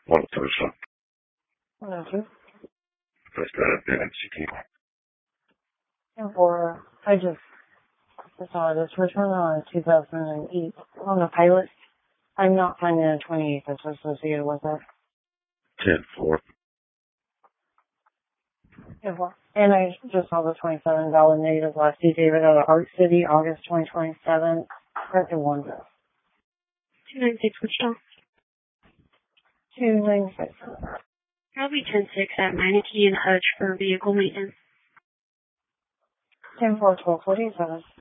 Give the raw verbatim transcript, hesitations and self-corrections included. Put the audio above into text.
one thousand. one oh two. First uh, been executed. And for, I just saw this return on two thousand eight on the pilot. I'm not finding a twenty-eight that's associated with it. ten four. And I just saw the twenty-seven dollars negative last D. David out of Art City, August twenty twenty-seven. Corrected one. two nine six Wichita. two nine six. Probably ten six at Meineke and Hutch for vehicle maintenance. ten four twelve forty-seven.